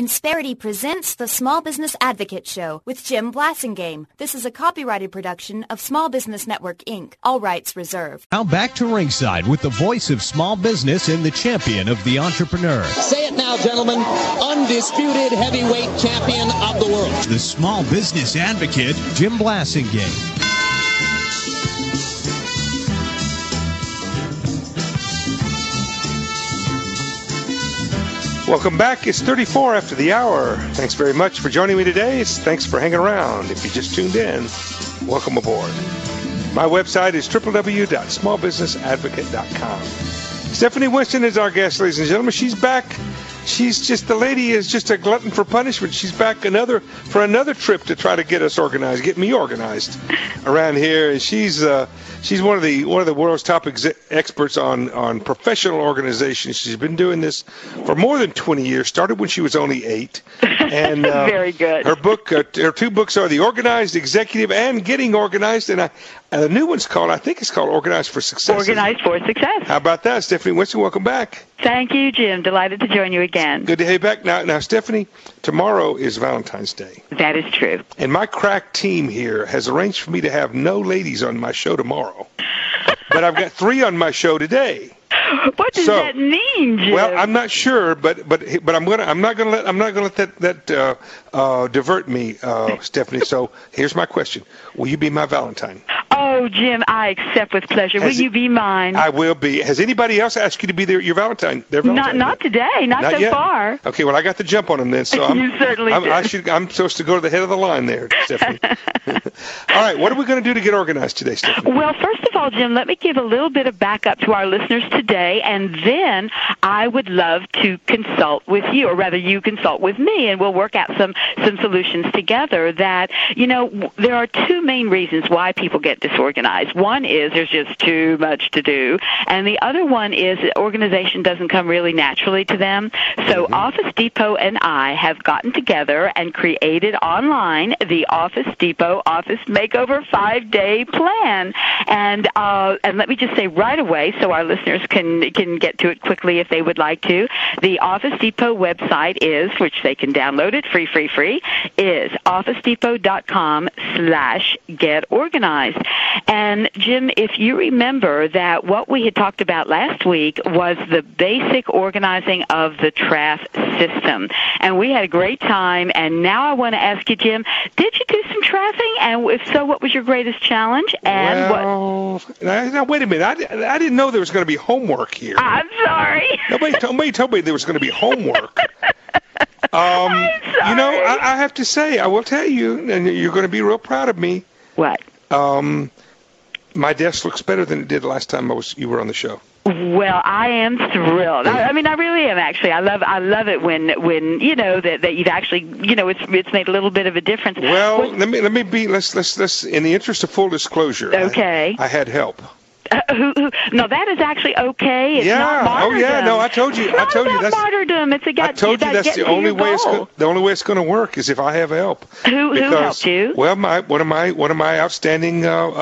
Insperity presents the Small Business Advocate Show with Jim Blasingame. This is a copyrighted production of Small Business Network, Inc. All rights reserved. Now back to ringside with the voice of small business and the champion of the entrepreneur. Say it now, gentlemen. Undisputed heavyweight champion of the world. The Small Business Advocate, Jim Blasingame. Welcome back. It's 34 after the hour. Thanks very much for joining me today. Thanks for hanging around. If you just tuned in, welcome aboard. My website is www.smallbusinessadvocate.com. Stephanie Winston is our guest, ladies and gentlemen. She's back. The lady is just a glutton for punishment. She's back for another trip to try to get us organized, get me organized around here. And she's one of the world's top experts on professional organizations. She's been doing this for more than 20 years. Started when she was only 8. And very good. Her two books are The Organized Executive and Getting Organized. And the new one's called Organized for Success. Organized for Success. How about that, Stephanie Winston? Welcome back. Thank you, Jim. Delighted to join you again. Good to have you back. Now, Stephanie, tomorrow is Valentine's Day. That is true. And my crack team here has arranged for me to have no ladies on my show tomorrow. But I've got 3 on my show today. What does that mean, Jim? Well, I'm not sure, but I'm not gonna let that divert me, Stephanie. So here's my question: will you be my Valentine? Oh, Jim, I accept with pleasure. Will you be mine? I will be. Has anybody else asked you to be your Valentine? Not today. Not so yet. Far. Okay, well, I got the jump on them then. So you certainly did. I'm supposed to go to the head of the line there, Stephanie. All right, what are we going to do to get organized today, Stephanie? Well, first of all, Jim, let me give a little bit of backup to our listeners today, and then I would love to consult with you, or rather you consult with me, and we'll work out some solutions together that, there are 2 main reasons why people get disorganized. One is there's just too much to do, and the other one is organization doesn't come really naturally to them. So Office Depot and I have gotten together and created online the Office Depot Office Makeover 5-day plan. And let me just say right away, so our listeners can get to it quickly if they would like to, the Office Depot website is, which they can download it free, is officedepot.com/getorganized. And Jim, if you remember that what we had talked about last week was the basic organizing of the TRAF system. And we had a great time, and now I want to ask you, Jim, did you do some TRAFing? And if so, what was your greatest challenge? And now wait a minute. I didn't know there was going to be homework here. I'm sorry. Nobody told me there was going to be homework. I'm sorry. I have to say, I will tell you, and you're going to be real proud of me. What? My desk looks better than it did last time you were on the show. Well, I am thrilled. I mean, I really am, actually. I love it when that you've actually, it's made a little bit of a difference. Well, let's in the interest of full disclosure. Okay. I had help. No, that is actually okay. It's not martyrdom. Oh yeah. No, I told you. That's martyrdom. It's that's the only way it's going to work is if I have help. Who helped you? Well, one of my outstanding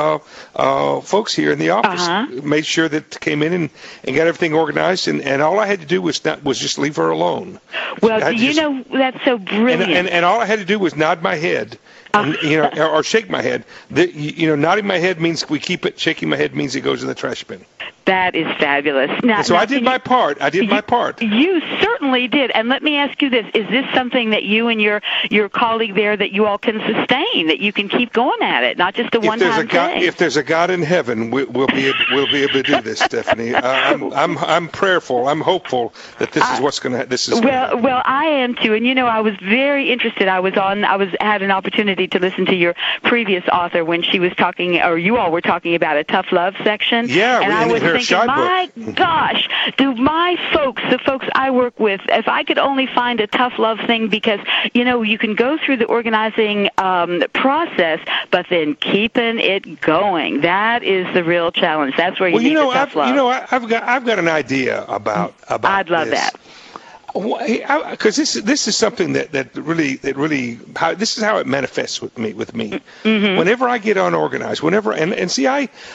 folks here in the office made sure that came in and got everything organized, and all I had to do was just leave her alone. Well, that's so brilliant. And all I had to do was nod my head. And, or shake my head. Nodding my head means we keep it. Shaking my head means it goes in the trash bin. That is fabulous. I did my part. You certainly did. And let me ask you this: is this something that you and your colleague there that you all can sustain? That you can keep going at it, not just a one-time thing? If there's a God in heaven, we'll be able to do this, Stephanie. I'm prayerful. I'm hopeful that this is what's going to. This is well, I am too. And I was very interested. I had an opportunity to listen to your previous author when she was talking, or you all were talking about a tough love section. Yeah, and I was thinking, my gosh, do my the folks I work with, if I could only find a tough love thing, because, you can go through the organizing process, but then keeping it going, that is the real challenge. That's where you need the tough love. I've got an idea about I'd love this. that. Because this is something that really this is how it manifests with me. Mm-hmm. Whenever I get unorganized, and see,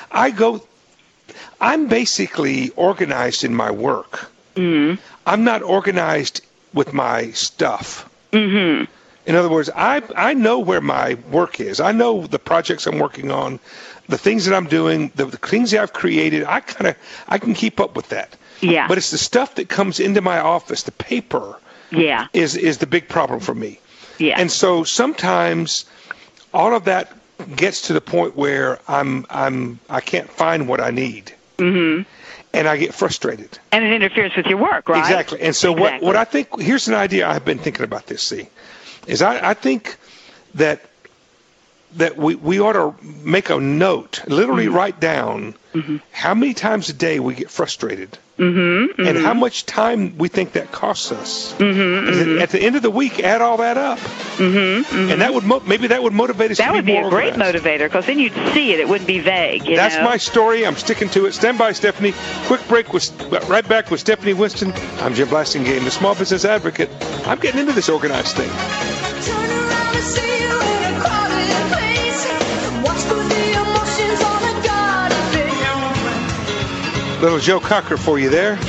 I'm basically organized in my work. Mm-hmm. I'm not organized with my stuff. Mm-hmm. In other words, I know where my work is. I know the projects I'm working on, the things that I'm doing, the things that I've created. I can keep up with that. Yeah. But it's the stuff that comes into my office, the paper, is the big problem for me. Yeah. And so sometimes all of that gets to the point where I can't find what I need. Mm-hmm. And I get frustrated. And it interferes with your work, right? Exactly. And so what I think, here's an idea I've been thinking about this, is I think that we ought to make a note, literally write down how many times a day we get frustrated and how much time we think that costs us. And at the end of the week, add all that up. And that would maybe that would motivate us to be more That would be a great organized. motivator, because then you'd see it. It wouldn't be vague. That's my story. I'm sticking to it. Stand by, Stephanie. Quick break. Right back with Stephanie Winston. I'm Jim Blasingame, the Small Business Advocate. I'm getting into this organized thing. Turn around and see you in a crowded place. Watch for the emotions on a guarded face. Little Joe Cocker for you there.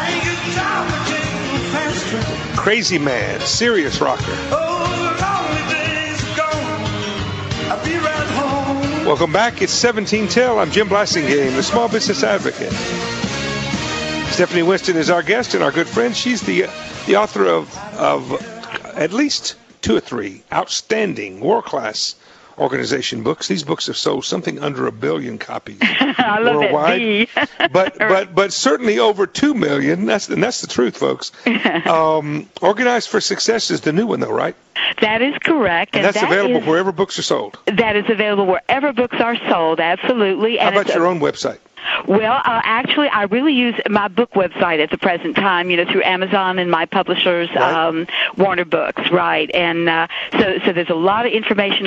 Crazy Man, serious rocker. Welcome back. It's 17 till. I'm Jim Blasingame, the Small Business Advocate. Stephanie Winston is our guest and our good friend. She's the author of at least 2 or 3 outstanding, world-class organization books. These books have sold something under 1 billion copies I love worldwide. but certainly over 2 million. That's the truth, folks. Organized for Success is the new one, though, right? That is correct. And that's available wherever books are sold. That is available wherever books are sold, absolutely. How about your own website? Well, actually, I really use my book website at the present time, through Amazon and my publishers, Right. Warner Books, right? And so there's a lot of information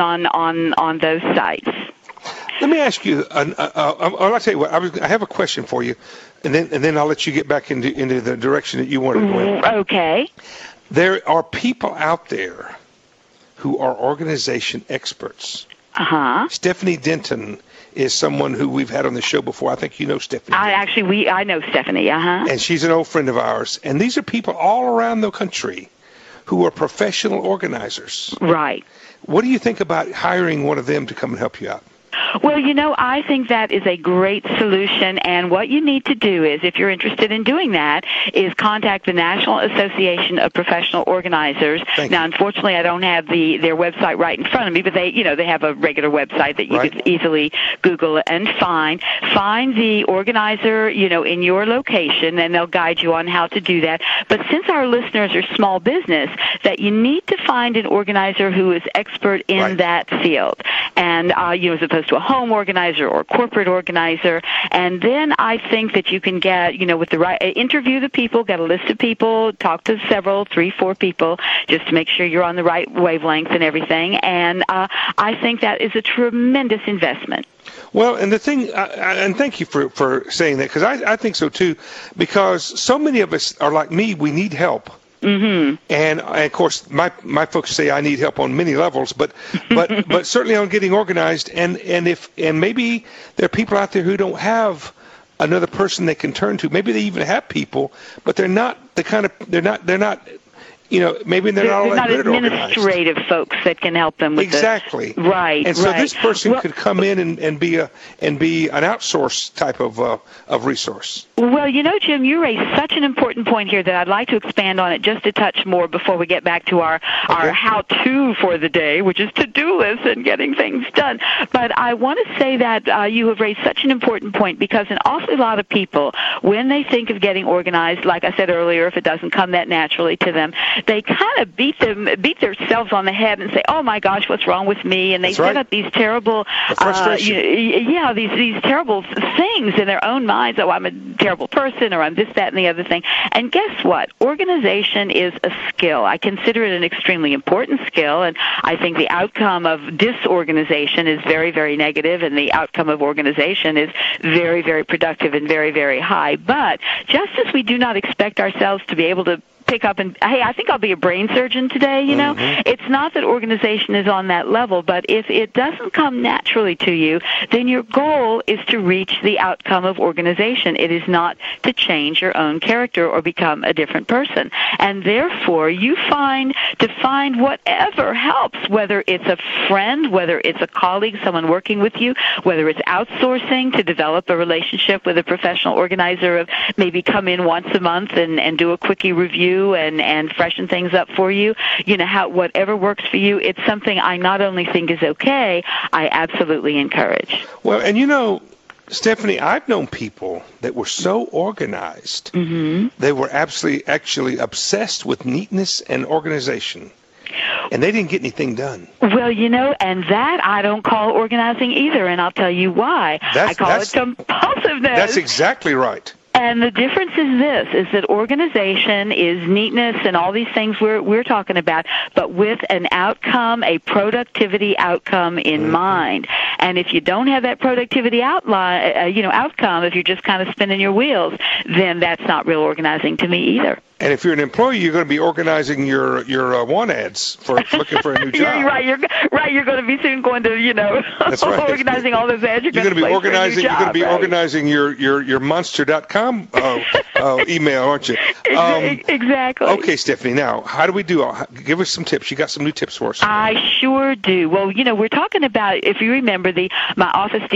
on those sites. Let me ask you. I'll tell you what. I have a question for you, and then I'll let you get back into the direction that you want to go in. Okay. There are people out there who are organization experts. Uh-huh. Stephanie Denton is someone who we've had on the show before. I think you know Stephanie. I know Stephanie. Uh-huh. And she's an old friend of ours. And these are people all around the country who are professional organizers. Right. What do you think about hiring one of them to come and help you out? Well, I think that is a great solution, and what you need to do is, if you're interested in doing that, is contact the National Association of Professional Organizers. Now, unfortunately, I don't have their website right in front of me, but they have a regular website that you could easily Google and find. Find the organizer, in your location, and they'll guide you on how to do that. But since our listeners are small business, that you need to find an organizer who is expert in that field, and as opposed to a home organizer or corporate organizer. And then I think that you can get, with the right, interview the people, get a list of people, talk to several, 3, 4 people, just to make sure you're on the right wavelength and everything. And I think that is a tremendous investment. Well, and the thing, and thank you for saying that, because I think so too, because so many of us are like me, we need help. Mm-hmm. And of course, my folks say I need help on many levels, but certainly on getting organized. And maybe there are people out there who don't have another person they can turn to. Maybe they even have people, but they're not maybe they're not all that good at organized. Administrative folks that can help them with exactly. Right. And so this person could come in and be an outsourced type of resource. Well, Jim, you raised such an important point here that I'd like to expand on it just a touch more before we get back to our how-to for the day, which is to-do list and getting things done. But I want to say that you have raised such an important point, because an awfully lot of people, when they think of getting organized, like I said earlier, if it doesn't come that naturally to them, they kind of beat themselves on the head and say, "Oh my gosh, what's wrong with me?" And they set up these terrible, these terrible things in their own minds. Oh, I'm a terrible person, or I'm this, that, and the other thing. And guess what? Organization is a skill. I consider it an extremely important skill, and I think the outcome of disorganization is very, very negative, and the outcome of organization is very, very productive and very, very high. But just as we do not expect ourselves to be able to pick up and, hey, I think I'll be a brain surgeon today, you know. It's not that organization is on that level, but if it doesn't come naturally to you, then your goal is to reach the outcome of organization. It is not to change your own character or become a different person. And therefore, you find whatever helps, whether it's a friend, whether it's a colleague, someone working with you, whether it's outsourcing to develop a relationship with a professional organizer of maybe come in once a month and do a quickie review and freshen things up for you, you know, whatever works for you, it's something I not only think is okay, I absolutely encourage. Well, and you know, Stephanie, I've known people that were so organized, they were actually obsessed with neatness and organization, and they didn't get anything done. Well, you know, and that I don't call organizing either, and I'll tell you why. I call it compulsiveness. That's exactly right. And the difference is this, is that organization is neatness and all these things we're talking about, but with an outcome, a productivity outcome in mind. And if you don't have that productivity outcome, if you're just kind of spinning your wheels, then that's not real organizing to me either. And if you're an employee, you're going to be organizing your want ads for looking for a new job. You're going to be soon going to, you know, That's right. organizing all those ads. You're going to be organizing. You're going to be organizing your Monster.com email, aren't you? Exactly. Okay, Stephanie. Now, how do we do? Give us some tips. You got some new tips for us. I sure do. Well, you know, we're talking about, if you remember, my Office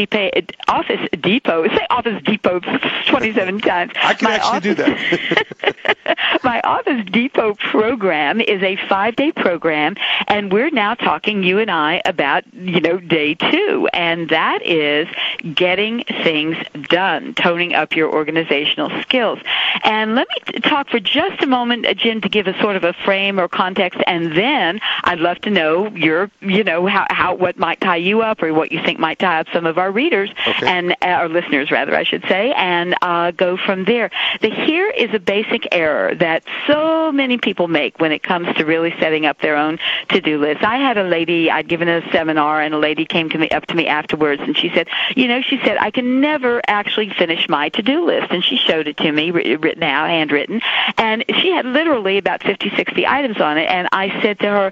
Depot. Say Office Depot 27 times. I can actually do that. My Office Depot program is a 5-day program, and we're now talking, you and I, about, you know, day 2, and that is getting things done, toning up your organizational skills. And let me talk for just a moment, Jim, to give a sort of a frame or context, and then I'd love to know what might tie you up or what you think might tie up some of our readers and our listeners, rather, I should say, and go from there. Here is a basic error that so many people make when it comes to really setting up their own to-do list. I had a lady, I'd given a seminar, and a lady came up to me afterwards, and she said, I can never actually finish my to-do list. And she showed it to me, written out, handwritten, and she had literally about 50, 60 items on it. And I said to her,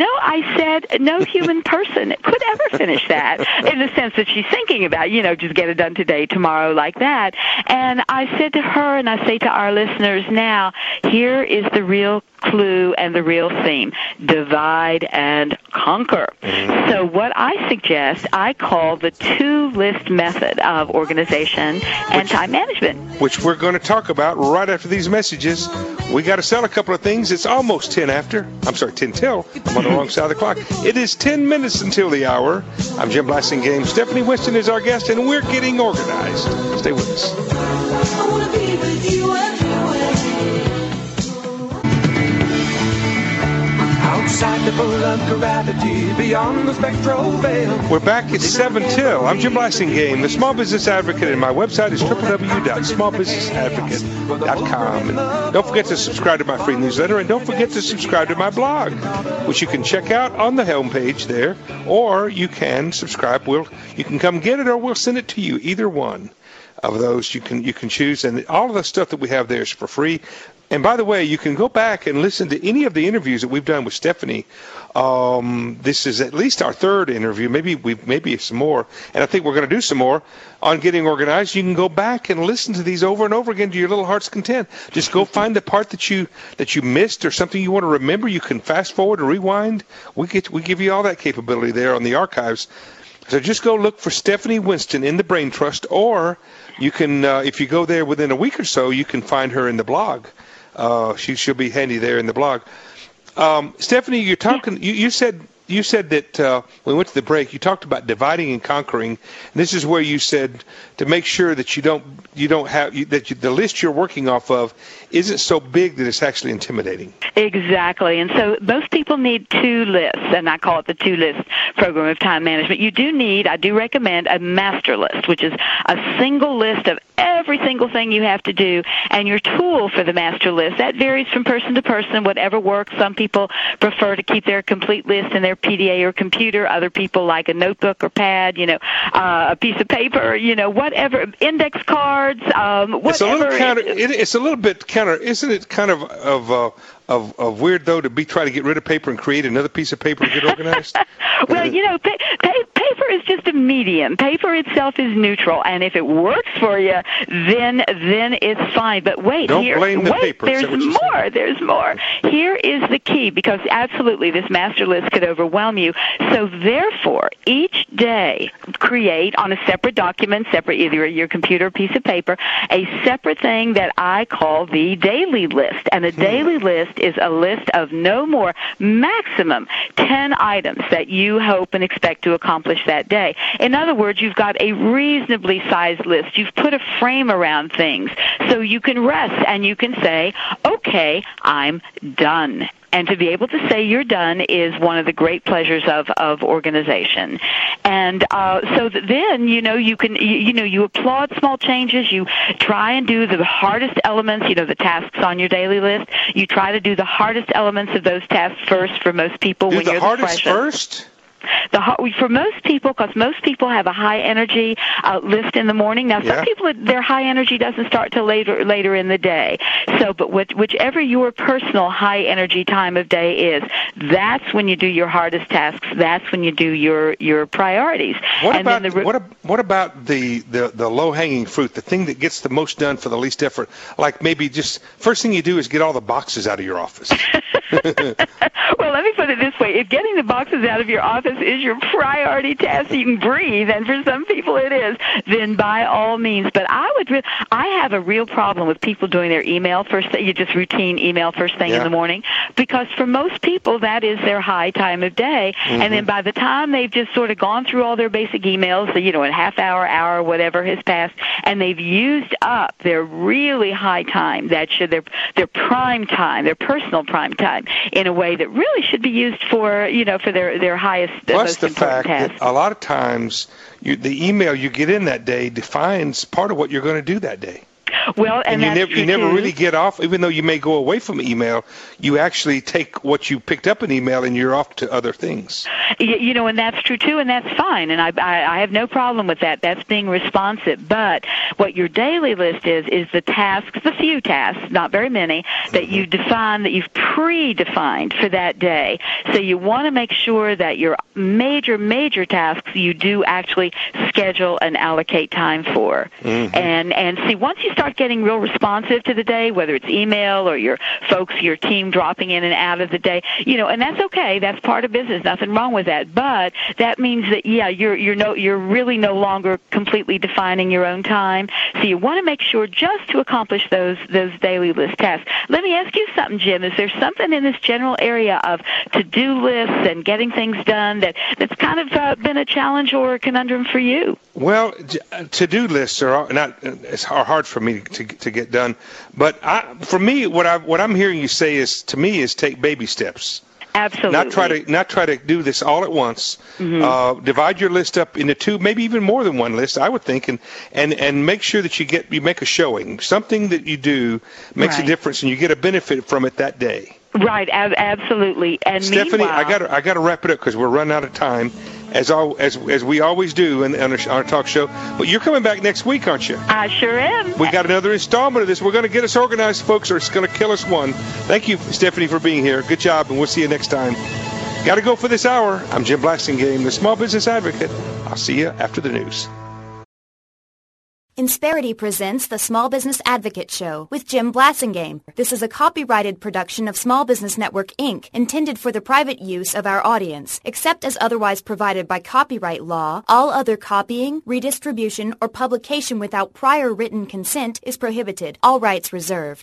no human person could ever finish that, in the sense that she's thinking about, just get it done today, tomorrow, like that. And I said to her, and I say to our listeners now, here is the real clue and the real theme: divide and conquer. So what I suggest, I call the 2-list method of organization and time management, which we're going to talk about right after these messages. We got to sell a couple of things. It's almost 10 till. I'm on the wrong side of the clock. It is 10 minutes until the hour. I'm Jim Blasingame. Stephanie Winston is our guest, and we're getting organized. Stay with us. I wanna be with you everywhere. Outside the pull of gravity, beyond the spectral veil. We're back at 7 till. I'm Jim Blasingame, the Small Business Advocate, and my website is www.smallbusinessadvocate.com. And don't forget to subscribe to my free newsletter, and don't forget to subscribe to my blog, which you can check out on the homepage there, or you can subscribe. You can come get it, or we'll send it to you. Either one of those you can choose, and all of the stuff that we have there is for free. And by the way, you can go back and listen to any of the interviews that we've done with Stephanie. This is at least our 3rd interview, maybe some more, and I think we're going to do some more on getting organized. You can go back and listen to these over and over again to your little heart's content. Just go find the part that you missed or something you want to remember. You can fast forward or rewind. We give you all that capability there on the archives. So just go look for Stephanie Winston in the Brain Trust, or you can, if you go there within a week or so, you can find her in the blog. She'll be handy there in the blog. Stephanie, you're talking. You said that when we went to the break, you talked about dividing and conquering. And this is where you said to make sure that the list you're working off of isn't so big that it's actually intimidating. Exactly. And so most people need 2 lists, and I call it the 2-list program of time management. I do recommend a master list, which is a single list of every single thing you have to do, and your tool for the master list. That varies from person to person, whatever works. Some people prefer to keep their complete list in their PDA or computer. Other people like a notebook or pad, a piece of paper, whatever, index cards, whatever. It's a little bit counter, isn't it? Kind of weird though to be trying to get rid of paper and create another piece of paper to get organized. Well, paper is just a medium. Paper itself is neutral, and if it works for you, then it's fine. But wait, don't blame the paper. There's more. Here is the key, because absolutely this master list could overwhelm you. So therefore, each day create on a separate document, either your computer or piece of paper, a separate thing that I call the daily list. And a daily list is a list of no more, maximum 10 items that you hope and expect to accomplish that day. In other words, you've got a reasonably sized list. You've put a frame around things so you can rest and you can say, okay, I'm done. And to be able to say you're done is one of the great pleasures of organization. And so then, you applaud small changes. You try and do the hardest elements, the tasks on your daily list. You try to do the hardest elements of those tasks first for most people. Do the hardest first? For most people, because most people have a high energy list in the morning. Now, some people, their high energy doesn't start till later in the day. So, but whichever your personal high energy time of day is, that's when you do your hardest tasks. That's when you do your priorities. What about the low hanging fruit, the thing that gets the most done for the least effort? Like maybe just first thing you do is get all the boxes out of your office. Well, let me put it this way. If getting the boxes out of your office is your priority task, you can breathe, and for some people it is, then by all means. But I have a real problem with people doing their email first, just routine email first thing in the morning, because for most people that is their high time of day, and then by the time they've just sort of gone through all their basic emails, a half hour, whatever has passed, and they've used up their really high time, that should their prime time, their personal prime time, in a way that really should be used for their highest, plus most important task. That a lot of times the email you get in that day defines part of what you're going to do that day. Well, and you never really get off, even though you may go away from email, you actually take what you picked up in email and you're off to other things. And that's true too, and that's fine, and I have no problem with that. That's being responsive. But what your daily list is the tasks, the few tasks, not very many, that you define, that you've predefined for that day. So you want to make sure that your major tasks you do actually schedule and allocate time for. And see, once you start getting real responsive to the day, whether it's email or your team dropping in and out of the day, and that's okay. That's part of business. Nothing wrong with that. But that means that, you're really no longer completely defining your own time. So you want to make sure just to accomplish those daily list tasks. Let me ask you something, Jim. Is there something in this general area of to-do lists and getting things done that's kind of been a challenge or a conundrum for you? Well, to-do lists are hard for me to get done, but for me, what I'm hearing you say is take baby steps. Absolutely. Not try to do this all at once. Divide your list up into two, maybe even more than one list, I would think, and make sure that you make a showing. Something that you do makes a difference, and you get a benefit from it that day. Right, absolutely. And Stephanie, I got to wrap it up because we're running out of time, as we always do on our talk show. But you're coming back next week, aren't you? I sure am. We got another installment of this. We're going to get us organized, folks, or it's going to kill us one. Thank you, Stephanie, for being here. Good job, and we'll see you next time. Got to go for this hour. I'm Jim Blasingame, the Small Business Advocate. I'll see you after the news. Insperity presents the Small Business Advocate Show with Jim Blasingame. This is a copyrighted production of Small Business Network, Inc., intended for the private use of our audience. Except as otherwise provided by copyright law, all other copying, redistribution, or publication without prior written consent is prohibited. All rights reserved.